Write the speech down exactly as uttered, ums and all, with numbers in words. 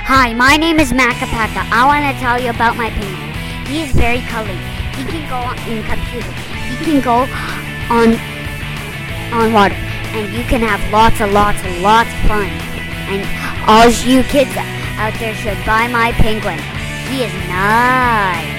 Hi, my name is Macapaka. I want to tell you about my penguin. He is very cuddly. He can go on in computer. He can go on on water, and you can have lots and lots and lots of fun. And all you kids out there should buy my penguin. He is nice.